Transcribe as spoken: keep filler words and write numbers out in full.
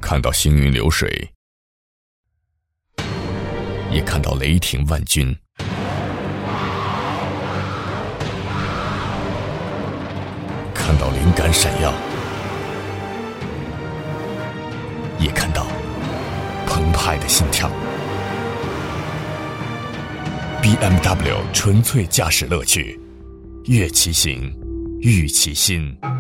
看到行云流水，也看到雷霆万钧。看到灵感闪耀，也看到澎湃的心跳。B M W 纯粹驾驶乐趣，悦其行，御其心。